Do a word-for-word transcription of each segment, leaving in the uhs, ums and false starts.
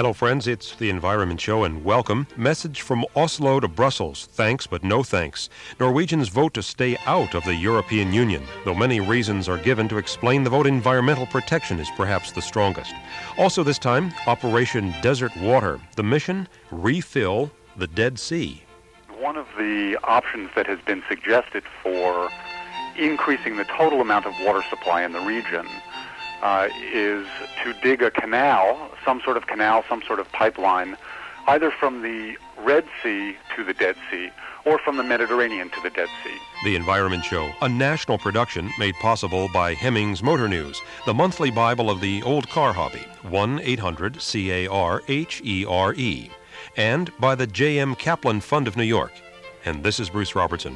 Hello, friends. It's the Environment Show, and welcome. Message from Oslo to Brussels. Thanks, but no thanks. Norwegians vote to stay out of the European Union, though many reasons are given to explain the vote. Environmental protection is perhaps the strongest. Also this time, Operation Desert Water. The mission, refill the Dead Sea. One of the options that has been suggested for increasing the total amount of water supply in the region uh, is to dig a canal, some sort of canal, some sort of pipeline, either from the Red Sea to the Dead Sea or from the Mediterranean to the Dead Sea. The Environment Show, a national production made possible by Hemmings Motor News, the monthly Bible of the old car hobby, one eight hundred C A R H E R E, and by the J M Kaplan Fund of New York. And this is Bruce Robertson.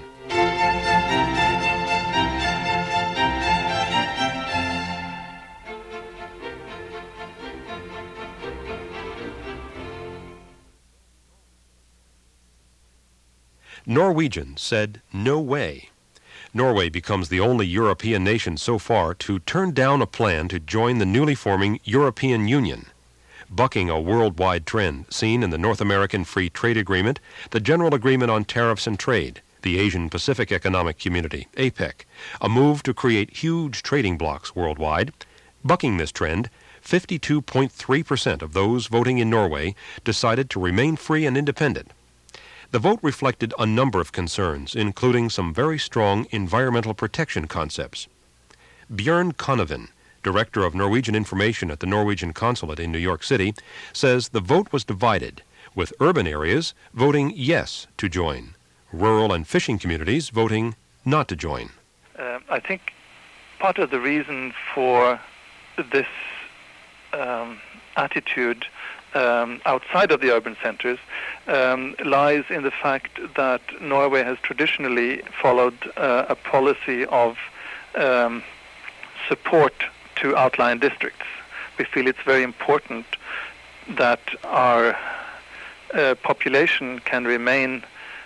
Norwegians said no way. Norway becomes the only European nation so far to turn down a plan to join the newly forming European Union. Bucking a worldwide trend seen in the North American Free Trade Agreement, the General Agreement on Tariffs and Trade, the Asian Pacific Economic Community, APEC, a move to create huge trading blocs worldwide. Bucking this trend, fifty-two point three percent of those voting in Norway decided to remain free and independent. The vote reflected a number of concerns, including some very strong environmental protection concepts. Bjørn Konevin, Director of Norwegian Information at the Norwegian Consulate in New York City, says the vote was divided, with urban areas voting yes to join, rural and fishing communities voting not to join. Uh, I think part of the reason for this um, attitude um, outside of the urban centers um, lies in the fact that Norway has traditionally followed uh, a policy of um, support to outlying districts. We feel it's very important that our uh, population can remain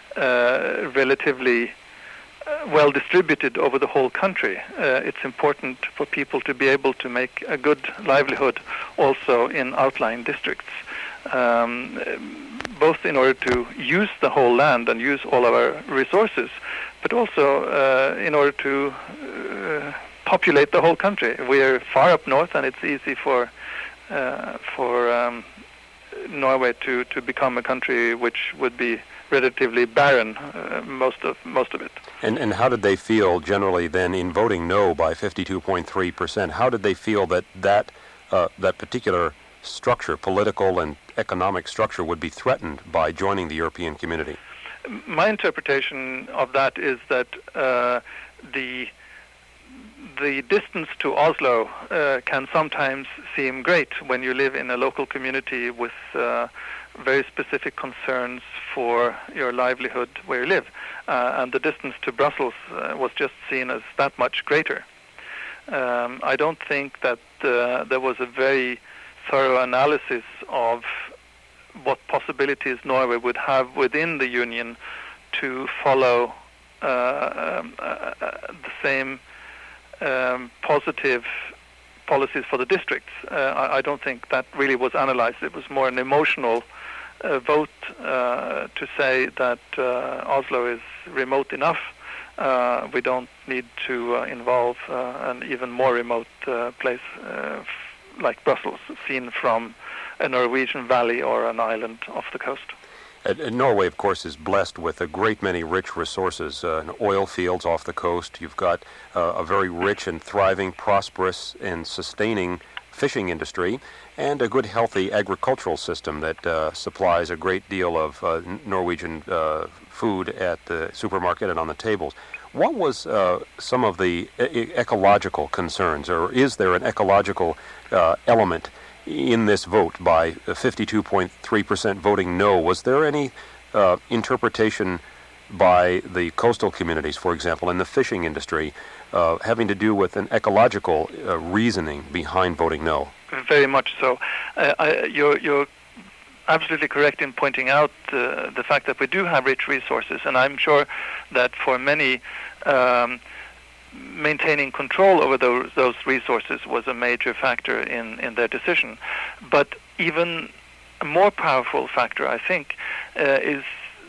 uh, relatively uh, well distributed over the whole country. Uh, it's important for people to be able to make a good livelihood also in outlying districts, um, both in order to use the whole land and use all of our resources, but also uh, in order to uh, populate the whole country. We're far up north, and it's easy for uh, for um, Norway to, to become a country which would be relatively barren, uh, most of most of it. And and how did they feel generally then in voting no by fifty-two point three percent? How did they feel that that uh, that particular structure, political and economic structure, would be threatened by joining the European community? My interpretation of that is that uh, the The distance to Oslo uh, can sometimes seem great when you live in a local community with uh, very specific concerns for your livelihood where you live. Uh, and the distance to Brussels uh, was just seen as that much greater. Um, I don't think that uh, there was a very thorough analysis of what possibilities Norway would have within the Union to follow uh, um, uh, the same Um, positive policies for the districts. Uh, I, I don't think that really was analyzed. It was more an emotional uh, vote uh, to say that uh, Oslo is remote enough. Uh, we don't need to uh, involve uh, an even more remote uh, place uh, f- like Brussels, seen from a Norwegian valley or an island off the coast. Uh, Norway, of course, is blessed with a great many rich resources, uh, oil fields off the coast. You've got uh, a very rich and thriving, prosperous and sustaining fishing industry, and a good, healthy agricultural system that uh, supplies a great deal of uh, Norwegian uh, food at the supermarket and on the tables. What was uh, some of the e- ecological concerns, or is there an ecological uh, element in this vote by fifty-two point three percent voting no? Was there any uh, interpretation by the coastal communities, for example, and the fishing industry, uh, having to do with an ecological uh, reasoning behind voting no? Very much so. Uh, I, you're, you're absolutely correct in pointing out uh, the fact that we do have rich resources, and I'm sure that for many um, maintaining control over those, those resources was a major factor in, in their decision. But even a more powerful factor, I think, uh, is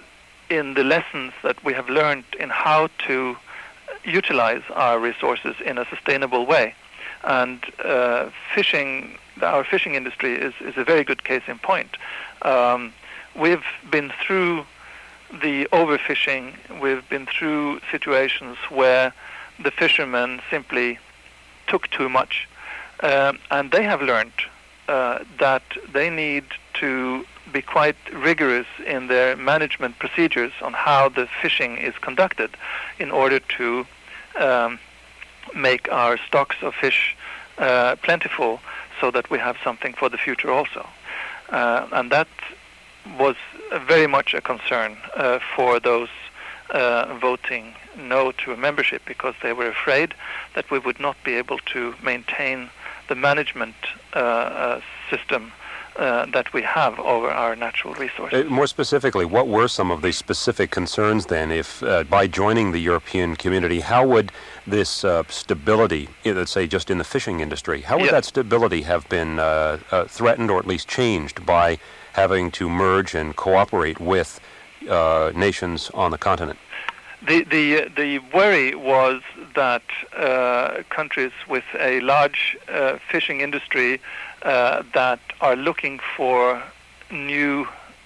in the lessons that we have learned in how to utilize our resources in a sustainable way. And uh, fishing, our fishing industry is, is a very good case in point. Um, we've been through the overfishing, we've been through situations where the fishermen simply took too much. Um, and they have learned uh, that they need to be quite rigorous in their management procedures on how the fishing is conducted in order to um, make our stocks of fish uh, plentiful so that we have something for the future also. Uh, and that was very much a concern uh, for those uh, voting no to a membership, because they were afraid that we would not be able to maintain the management uh, uh, system uh, that we have over our natural resources. Uh, more specifically, what were some of the specific concerns then? If uh, by joining the European community, how would this uh, stability, let's say just in the fishing industry, how would yeah. that stability have been uh, uh, threatened or at least changed by having to merge and cooperate with uh, nations on the continent? The the the worry was that uh, countries with a large uh, fishing industry uh, that are looking for new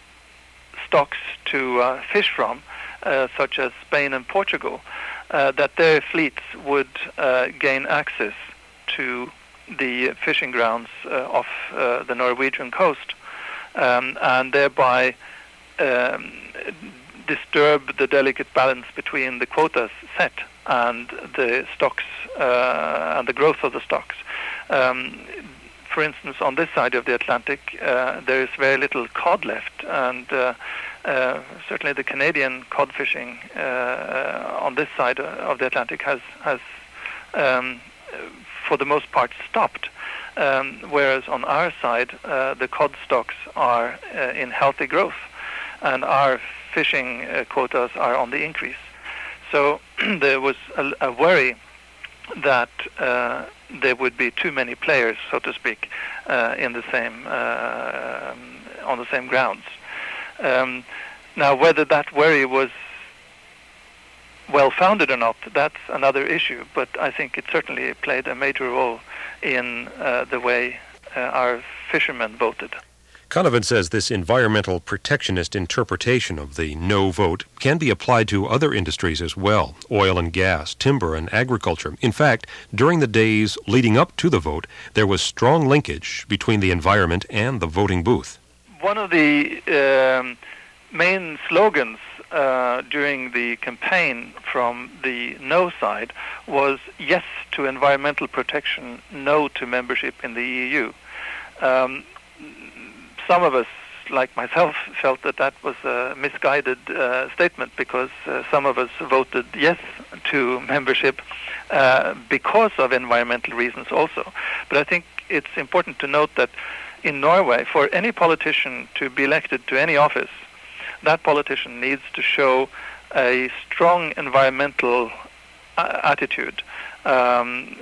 stocks to uh, fish from, uh, such as Spain and Portugal, uh, that their fleets would uh, gain access to the fishing grounds uh, off uh, the Norwegian coast, um, and thereby um, disturb the delicate balance between the quotas set and the stocks uh, and the growth of the stocks. Um, for instance, on this side of the Atlantic, uh, there is very little cod left, and uh, uh, certainly the Canadian cod fishing uh, on this side of the Atlantic has, has um, for the most part, stopped. Um, whereas on our side, uh, the cod stocks are uh, in healthy growth, and our fishing uh, quotas are on the increase. So there was a, a worry that uh, there would be too many players, so to speak, uh, in the same uh, on the same grounds. Um, now, whether that worry was well-founded or not, that's another issue. But I think it certainly played a major role in uh, the way uh, our fishermen voted. Canavan says this environmental protectionist interpretation of the no vote can be applied to other industries as well, oil and gas, timber, and agriculture. In fact, during the days leading up to the vote, there was strong linkage between the environment and the voting booth. One of the um, main slogans uh, during the campaign from the no side was yes to environmental protection, no to membership in the E U. Um, Some of us, like myself, felt that that was a misguided uh, statement, because uh, some of us voted yes to membership uh, because of environmental reasons also. But I think it's important to note that in Norway, for any politician to be elected to any office, that politician needs to show a strong environmental uh, attitude. Um,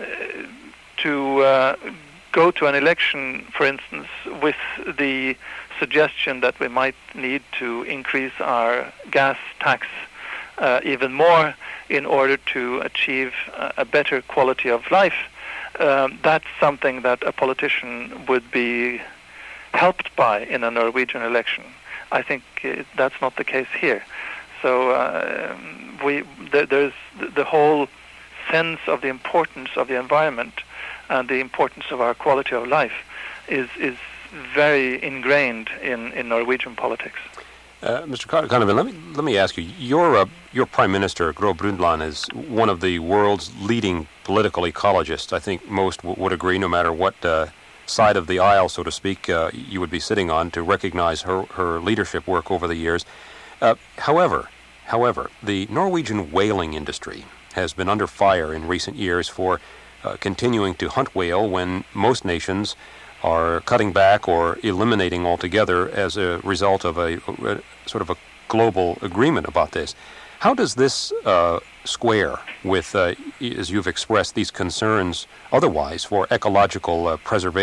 to uh, go to an election, for instance, with the suggestion that we might need to increase our gas tax uh, even more in order to achieve a better quality of life, um, that's something that a politician would be helped by in a Norwegian election. I think uh, that's not the case here. So uh, we th- there's the whole sense of the importance of the environment and the importance of our quality of life is is very ingrained in, in Norwegian politics. Uh, Mister Canavan, let me let me ask you. Your uh, your Prime Minister, Gro Brundtland, is one of the world's leading political ecologists. I think most w- would agree, no matter what uh, side of the aisle, so to speak, uh, you would be sitting on, to recognize her her leadership work over the years. Uh, however, however, the Norwegian whaling industry has been under fire in recent years for Uh, continuing to hunt whale when most nations are cutting back or eliminating altogether as a result of a, a sort of a global agreement about this. How does this uh, square with, uh, as you've expressed, these concerns otherwise for ecological uh, preservation?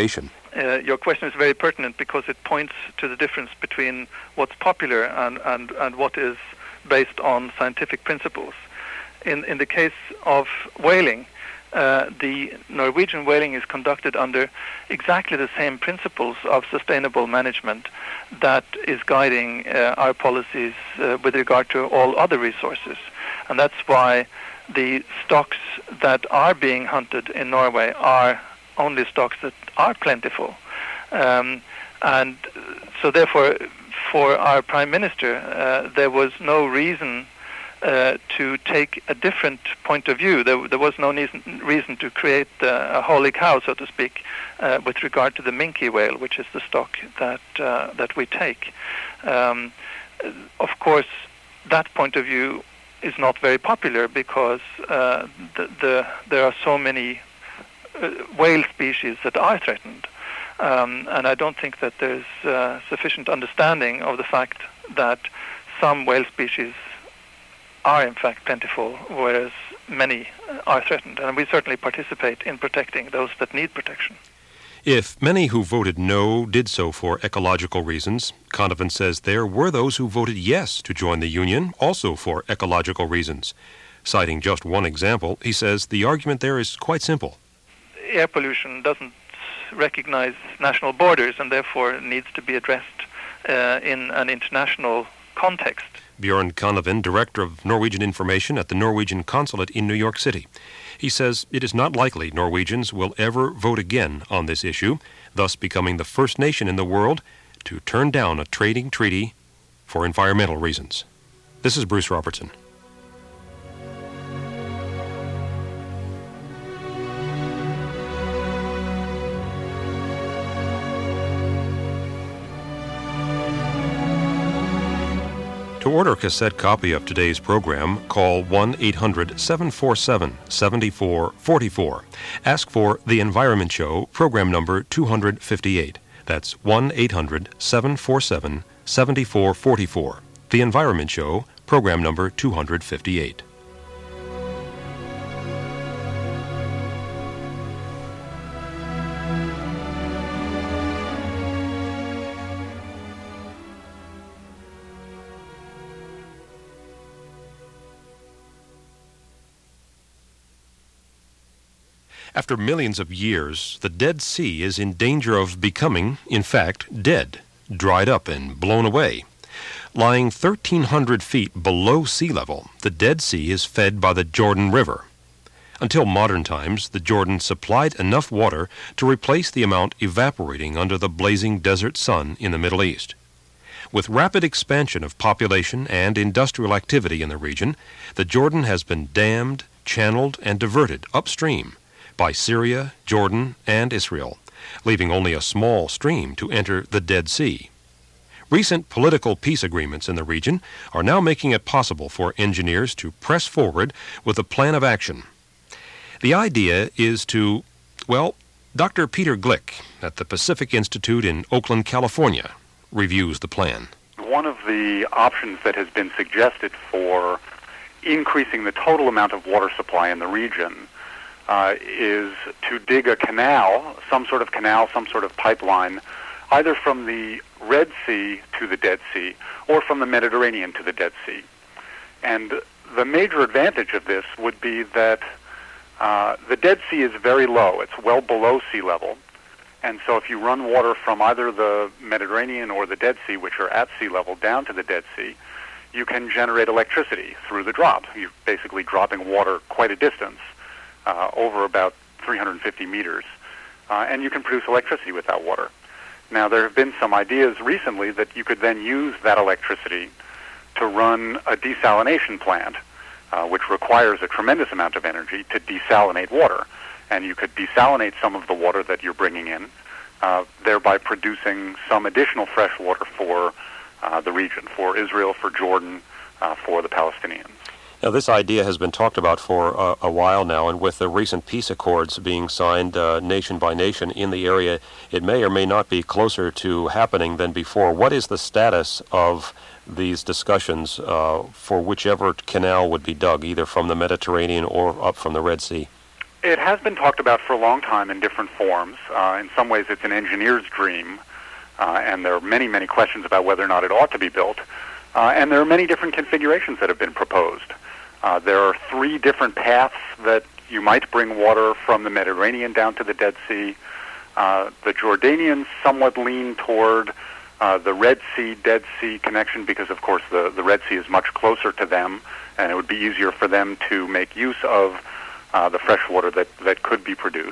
uh, your question is very pertinent because it points to the difference between what's popular and, and, and what is based on scientific principles. In, in the case of whaling, uh, the Norwegian whaling is conducted under exactly the same principles of sustainable management that is guiding uh, our policies uh, with regard to all other resources. And that's why the stocks that are being hunted in Norway are only stocks that are plentiful. Um, and so therefore, for our Prime Minister, uh, there was no reason uh, to take a different point of view. There, there was no reason, reason to create uh, a holy cow, so to speak, uh, with regard to the minke whale, which is the stock that, uh, that we take. Um, of course, that point of view is not very popular because uh, the, the, there are so many uh, whale species that are threatened. Um, and I don't think that there's uh, sufficient understanding of the fact that some whale species are in fact plentiful, whereas many are threatened. And we certainly participate in protecting those that need protection. If many who voted no did so for ecological reasons, Conovan says there were those who voted yes to join the Union, also for ecological reasons. Citing just one example, he says the argument there is quite simple. Air pollution doesn't recognize national borders and therefore needs to be addressed uh, in an international context. Björn Conovan, Director of Norwegian Information at the Norwegian Consulate in New York City. He says it is not likely Norwegians will ever vote again on this issue, thus becoming the first nation in the world to turn down a trading treaty for environmental reasons. This is Bruce Robertson. To order a cassette copy of today's program, call one eight hundred seven four seven seven four four four. Ask for The Environment Show, program number two hundred fifty-eight. That's one eight hundred seven four seven seven four four four. The Environment Show, program number two hundred fifty-eight. After millions of years, the Dead Sea is in danger of becoming, in fact, dead, dried up and blown away. Lying thirteen hundred feet below sea level, the Dead Sea is fed by the Jordan River. Until modern times, the Jordan supplied enough water to replace the amount evaporating under the blazing desert sun in the Middle East. With rapid expansion of population and industrial activity in the region, the Jordan has been dammed, channeled, and diverted upstream by Syria, Jordan, and Israel, leaving only a small stream to enter the Dead Sea. Recent political peace agreements in the region are now making it possible for engineers to press forward with a plan of action. The idea is to, well, Doctor Peter Glick at the Pacific Institute in Oakland, California, reviews the plan. One of the options that has been suggested for increasing the total amount of water supply in the region Uh, is to dig a canal, some sort of canal, some sort of pipeline, either from the Red Sea to the Dead Sea or from the Mediterranean to the Dead Sea. And the major advantage of this would be that uh, the Dead Sea is very low. It's well below sea level. And so if you run water from either the Mediterranean or the Dead Sea, which are at sea level, down to the Dead Sea, you can generate electricity through the drop. You're basically dropping water quite a distance. Uh, over about three hundred fifty meters, uh, and you can produce electricity with that water. Now, there have been some ideas recently that you could then use that electricity to run a desalination plant, uh, which requires a tremendous amount of energy to desalinate water. And you could desalinate some of the water that you're bringing in, uh, thereby producing some additional fresh water for uh, the region, for Israel, for Jordan, uh, for the Palestinians. Now, this idea has been talked about for uh, a while now, and with the recent peace accords being signed uh, nation by nation in the area, it may or may not be closer to happening than before. What is the status of these discussions uh, for whichever canal would be dug, either from the Mediterranean or up from the Red Sea? It has been talked about for a long time in different forms. Uh, in some ways, it's an engineer's dream, uh, and there are many, many questions about whether or not it ought to be built. Uh, and there are many different configurations that have been proposed. Uh, there are three different paths that you might bring water from the Mediterranean down to the Dead Sea. Uh, the Jordanians somewhat lean toward uh, the Red Sea, Dead Sea connection because, of course, the, the Red Sea is much closer to them, and it would be easier for them to make use of uh, the fresh water that, that could be produced.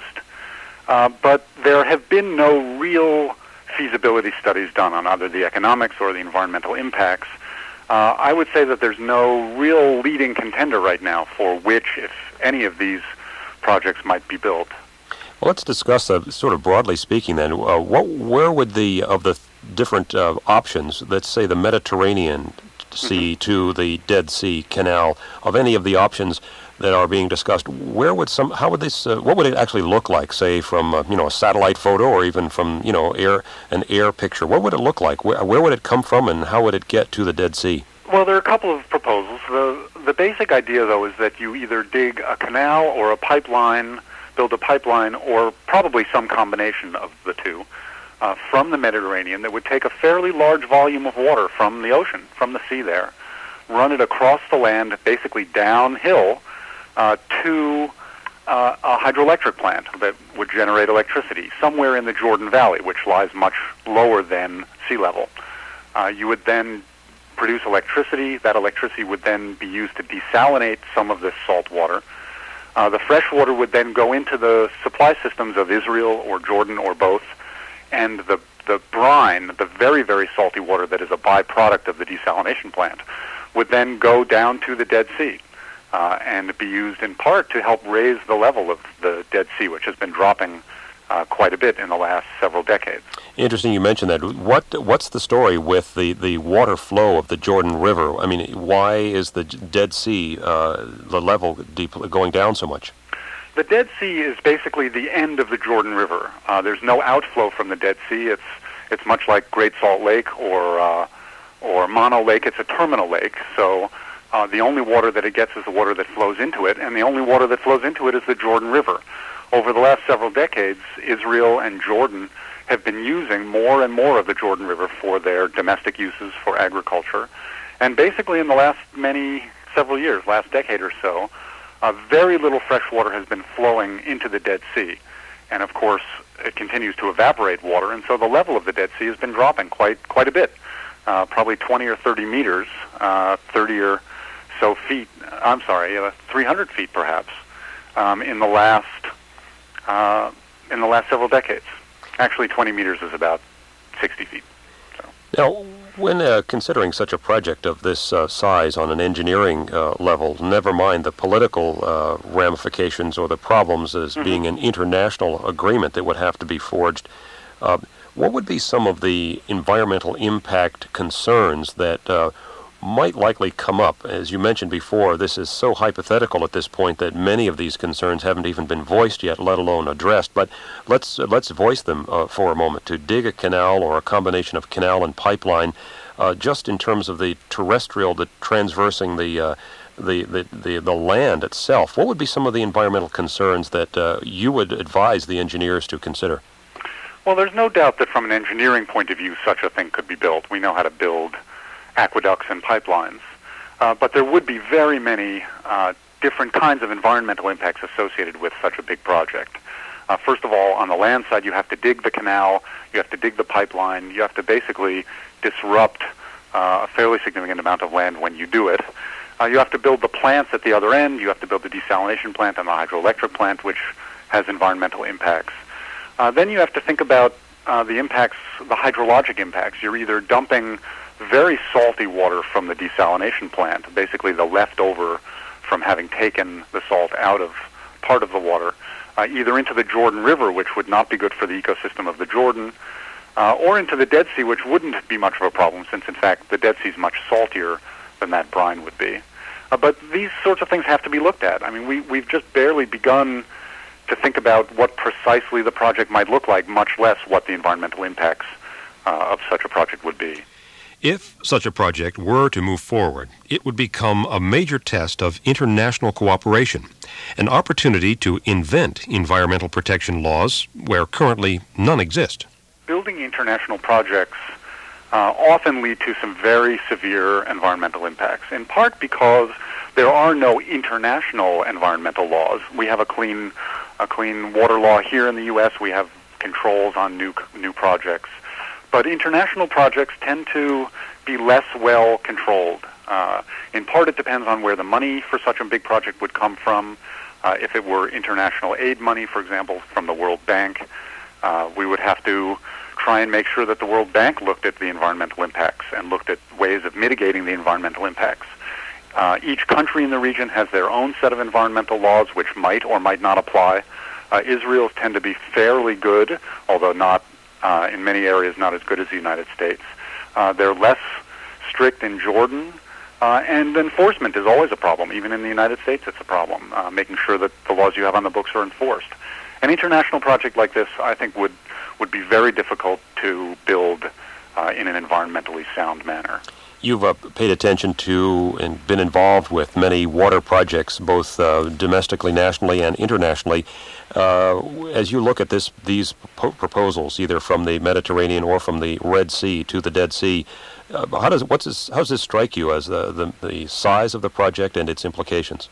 Uh, but there have been no real feasibility studies done on either the economics or the environmental impacts. Uh, I would say that there's no real leading contender right now for which, if any of these projects might be built. Well, let's discuss, uh, sort of broadly speaking then, uh, what, where would the, of the different uh, options, let's say the Mediterranean Sea mm-hmm. to the Dead Sea Canal, of any of the options that are being discussed, where would some, how would this, uh, what would it actually look like, say from, uh, you know, a satellite photo or even from, you know, air, an air picture? What would it look like? Where, where would it come from and how would it get to the Dead Sea? Well, there are a couple of proposals. The, the basic idea, though, is that you either dig a canal or a pipeline, build a pipeline, or probably some combination of the two, uh, from the Mediterranean that would take a fairly large volume of water from the ocean, from the sea there, run it across the land, basically downhill, uh, to uh, a hydroelectric plant that would generate electricity somewhere in the Jordan Valley, which lies much lower than sea level. Uh, you would then produce electricity. That electricity would then be used to desalinate some of this salt water. Uh, the fresh water would then go into the supply systems of Israel or Jordan or both, and the, the brine, the very, very salty water that is a byproduct of the desalination plant, would then go down to the Dead Sea uh, and be used in part to help raise the level of the Dead Sea, which has been dropping uh, quite a bit in the last several decades. Interesting you mentioned that. What What's the story with the, the water flow of the Jordan River? I mean, why is the Dead Sea, uh, the level deep, going down so much? The Dead Sea is basically the end of the Jordan River. Uh, there's no outflow from the Dead Sea. It's it's much like Great Salt Lake or uh, or Mono Lake. It's a terminal lake, so uh, the only water that it gets is the water that flows into it, and the only water that flows into it is the Jordan River. Over the last several decades, Israel and Jordan have been using more and more of the Jordan River for their domestic uses, for agriculture, and basically in the last many, several years, last decade or so, uh, very little fresh water has been flowing into the Dead Sea. And of course, it continues to evaporate water, and so the level of the Dead Sea has been dropping quite quite a bit, uh, probably twenty or thirty meters, uh, thirty or so feet, I'm sorry, uh, three hundred feet perhaps, um, in the last uh, in the last several decades. Actually, twenty meters is about sixty feet. So. Now, when uh, considering such a project of this uh, size on an engineering uh, level, never mind the political uh, ramifications or the problems as mm-hmm. being an international agreement that would have to be forged, uh, what would be some of the environmental impact concerns that uh, might likely come up? As you mentioned before, this is so hypothetical at this point that many of these concerns haven't even been voiced yet, let alone addressed. But let's uh, let's voice them uh, for a moment. To dig a canal or a combination of canal and pipeline, uh, just in terms of the terrestrial, the transversing the, uh, the, the the the land itself, what would be some of the environmental concerns that uh, you would advise the engineers to consider? Well, there's no doubt that from an engineering point of view, such a thing could be built. We know how to build aqueducts and pipelines. Uh, but there would be very many uh, different kinds of environmental impacts associated with such a big project. Uh, first of all, on the land side, you have to dig the canal, you have to dig the pipeline, you have to basically disrupt uh, a fairly significant amount of land when you do it. Uh, you have to build the plants at the other end, you have to build the desalination plant and the hydroelectric plant, which has environmental impacts. Uh, then you have to think about uh, the impacts, the hydrologic impacts. You're either dumping very salty water from the desalination plant, basically the leftover from having taken the salt out of part of the water, uh, either into the Jordan River, which would not be good for the ecosystem of the Jordan, uh, or into the Dead Sea, which wouldn't be much of a problem, since in fact the Dead Sea is much saltier than that brine would be. Uh, but these sorts of things have to be looked at. I mean, we, we've just barely begun to think about what precisely the project might look like, much less what the environmental impacts uh, of such a project would be. If such a project were to move forward, it would become a major test of international cooperation. an opportunity to invent environmental protection laws where currently none exist. Building international projects uh, often lead to some very severe environmental impacts, in part because there are no international environmental laws. We have a clean, a clean water law here in the U S. We have controls on new new projects, but international projects tend to be less well controlled. Uh, in part, it depends on where the money for such a big project would come from. Uh, if it were international aid money, for example, from the World Bank, uh, we would have to try and make sure that the World Bank looked at the environmental impacts and looked at ways of mitigating the environmental impacts. Uh, each country in the region has their own set of environmental laws which might or might not apply. Uh, Israel's tend to be fairly good, although not uh, in many areas not as good as the United States. Uh, they're less strict in Jordan, uh, and enforcement is always a problem. Even in the United States it's a problem, uh, making sure that the laws you have on the books are enforced. An international project like this, I think, would, would be very difficult to build uh, in an environmentally sound manner. You've uh, paid attention to and been involved with many water projects, both uh, domestically, nationally, and internationally. Uh, as you look at this, these po- proposals, either from the Mediterranean or from the Red Sea to the Dead Sea, uh, how does what's this, how does this strike you as the, the the size of the project and its implications?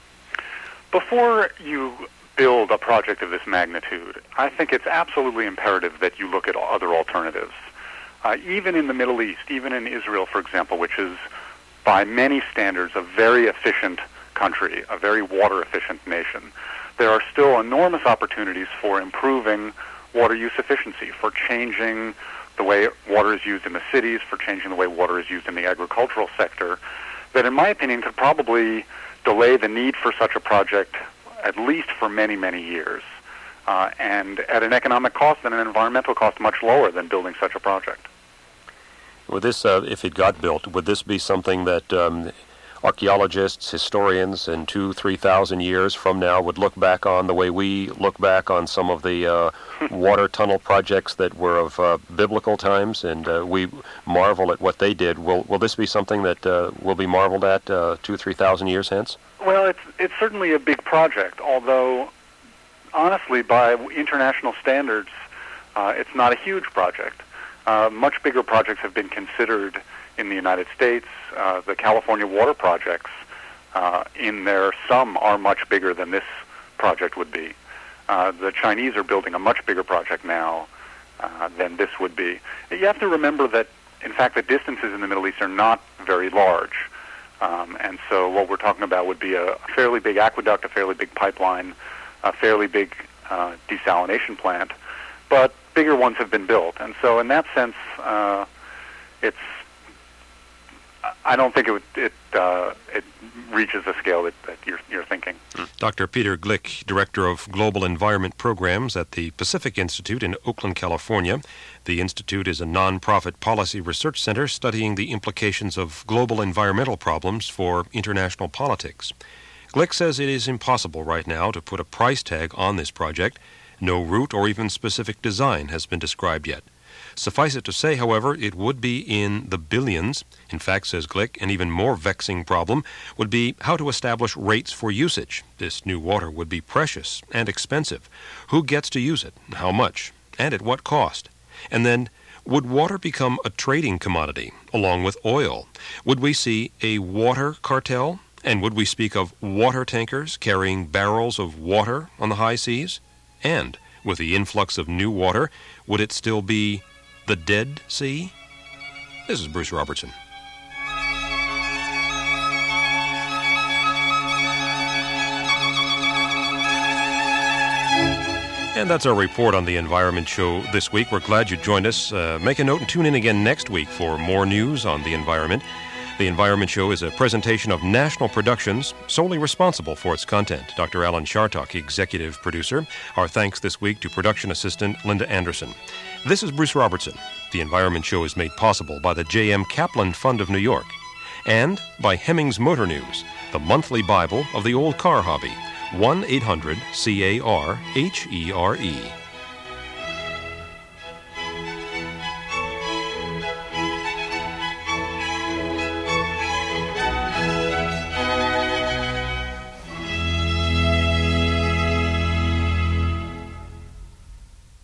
Before you build a project of this magnitude, I think it's absolutely imperative that you look at other alternatives. Uh, even in the Middle East, even in Israel, for example, which is by many standards a very efficient country, a very water-efficient nation, there are still enormous opportunities for improving water use efficiency, for changing the way water is used in the cities, for changing the way water is used in the agricultural sector, that in my opinion could probably delay the need for such a project at least for many, many years, uh, and at an economic cost and an environmental cost much lower than building such a project. Would this, uh, if it got built, would this be something that um, archaeologists, historians, in two, three thousand years from now would look back on the way we look back on some of the uh, water tunnel projects that were of uh, biblical times, and uh, we marvel at what they did? Will will this be something that uh, will be marveled at uh, two, three thousand years hence? Well, it's it's certainly a big project, although honestly, by international standards, uh, it's not a huge project. Uh, much bigger projects have been considered in the United States. Uh, the California water projects, uh, in their sum, are much bigger than this project would be. Uh, the Chinese are building a much bigger project now uh, than this would be. You have to remember that, in fact, the distances in the Middle East are not very large. Um, and so what we're talking about would be a fairly big aqueduct, a fairly big pipeline, a fairly big uh, desalination plant. But bigger ones have been built, and so in that sense, uh, it's. I don't think it would, it uh, it reaches the scale that, that you're you're thinking. Doctor Peter Glick, Director of Global Environment Programs at the Pacific Institute in Oakland, California. The institute is a nonprofit policy research center studying the implications of global environmental problems for international politics. Glick says it is impossible right now to put a price tag on this project. No route or even specific design has been described yet. Suffice it to say, however, it would be in the billions. In fact, says Glick, an even more vexing problem would be how to establish rates for usage. This new water would be precious and expensive. Who gets to use it? How much? And at what cost? And then, would water become a trading commodity along with oil? Would we see a water cartel? And would we speak of water tankers carrying barrels of water on the high seas? And, with the influx of new water, would it still be the Dead Sea? This is Bruce Robertson. And that's our report on the Environment Show this week. We're glad you joined us. Uh, make a note and tune in again next week for more news on the environment. The Environment Show is a presentation of National Productions, solely responsible for its content. Doctor Alan Chartock, executive producer. Our thanks this week to production assistant Linda Anderson. This is Bruce Robertson. The Environment Show is made possible by the J M Kaplan Fund of New York and by Hemmings Motor News, the monthly Bible of the old car hobby. one eight hundred C A R H E R E.